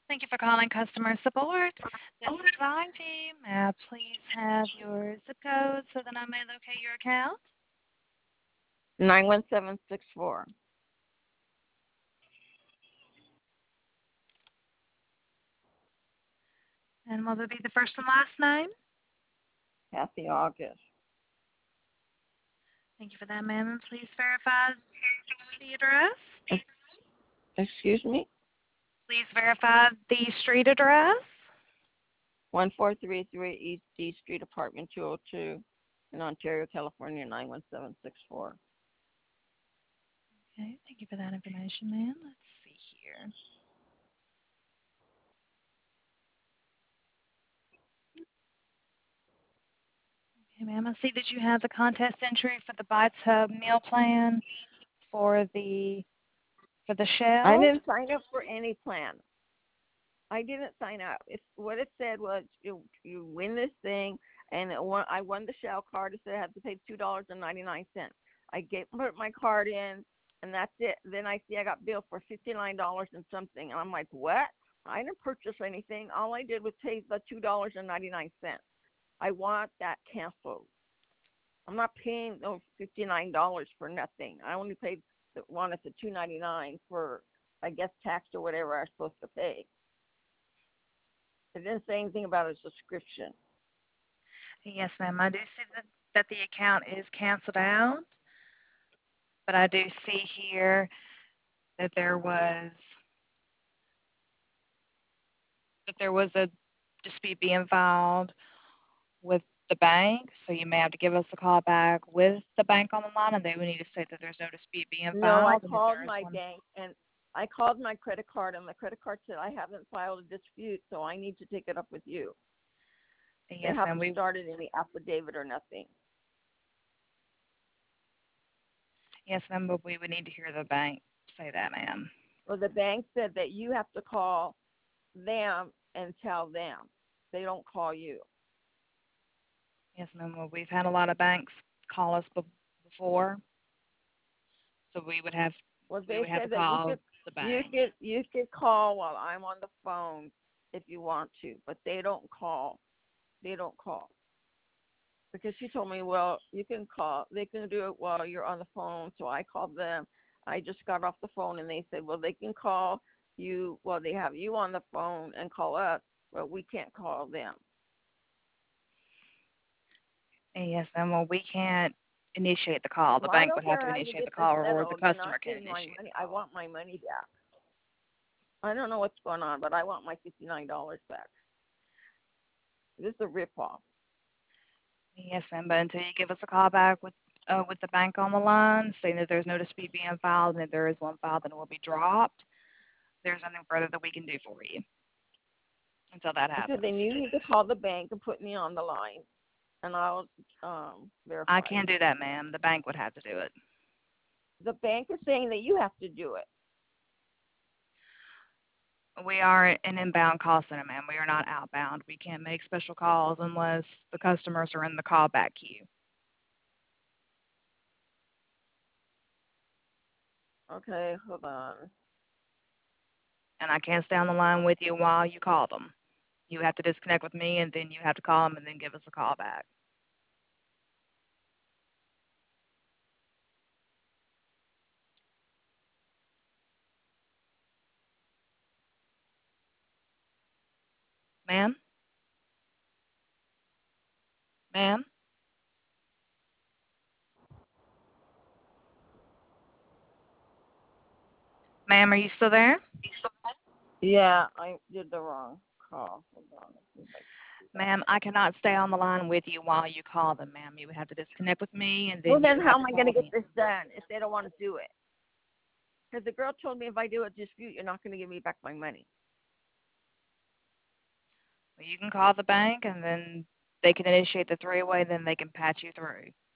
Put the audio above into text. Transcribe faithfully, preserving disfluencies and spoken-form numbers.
Thank you for calling customer support. This is I T. May I please have your zip code so that I may locate your account? nine one seven six four. And will it be the first and last name? Kathy August. Thank you for that, ma'am. And please verify the address. Excuse me? Please verify the street address. one four three three East D Street, Apartment two oh two, in Ontario, California, nine one seven six four. Okay, thank you for that information, ma'am. Let's see here. Okay, ma'am, I see that you have the contest entry for the Bites Hub meal plan for the for the I shell. didn't sign up for any plan. I didn't sign up. It's what it said was you you win this thing, and it won, I won the shell card. It said I had to pay two dollars and ninety nine cents. I get put my card in, and that's it. Then I see I got billed for fifty nine dollars and something, and I'm like, what? I didn't purchase anything. All I did was pay the two dollars and ninety nine cents. I want that canceled. I'm not paying those fifty nine dollars for nothing. I only paid the one at the two ninety nine for, I guess, tax or whatever I was supposed to pay. It didn't say anything about a subscription. Yes, ma'am. I do see that, that the account is canceled out, but I do see here that there was that there was a dispute being filed with the bank, so you may have to give us a call back with the bank on the line, and they would need to state that there's no dispute being No, I filed, and if called there is my one. bank and I called my credit card, and the credit card said I haven't filed a dispute, so I need to take it up with you. They Yes, ma'am. haven't We started any affidavit or nothing. yes, ma'am. But we would need to hear the bank say that, ma'am. Well, the bank said that you have to call them and tell them. They don't call you. Yes, ma'am. Well, we've had a lot of banks call us be- before, so we would have Well, we they would have to said that you call could the you bank. could you could call while I'm on the phone if you want to, but they don't call. They don't call. Because she told me, well, you can call, they can do it while you're on the phone. So I called them. I just got off the phone, and they said, well, they can call you, well, they have you on the phone and call us, but we can't call them. Yes, ma'am. Well, we can't initiate the call. The Well, I bank don't would have care to how you initiate the get this call, or the settled. You're customer not can getting my initiate money. the I call. want my money back. I don't know what's going on, but I want my fifty nine dollars back. This is a ripoff. Yes, ma'am. But until you give us a call back with uh, with the bank on the line, saying that there's no dispute being filed, and if there is one filed, then it will be dropped. There's nothing further that we can do for you until that I said, happens. then you need to call the bank and put me on the line, and I'll um, I verify. can't do that, ma'am. The bank would have to do it. The bank is saying that you have to do it. We are an inbound call center, ma'am. We are not outbound. We can't make special calls unless the customers are in the callback queue. Okay, hold on. And I can't stay on the line with you while you call them. You have to disconnect with me, and then you have to call them, and then give us a call back. Ma'am? Ma'am? Ma'am, are you still there? Yeah, I did the wrong call. Hold on. Let's see if I can do that. Ma'am, I cannot stay on the line with you while you call them, ma'am. You would have to disconnect with me, and Well, then you then would how have am to I going to call get me. this done if they don't want to do it? Because the girl told me if I do a dispute, you're not going to give me back my money. Well, you can call the bank, and then they can initiate the three-way, then they can patch you through.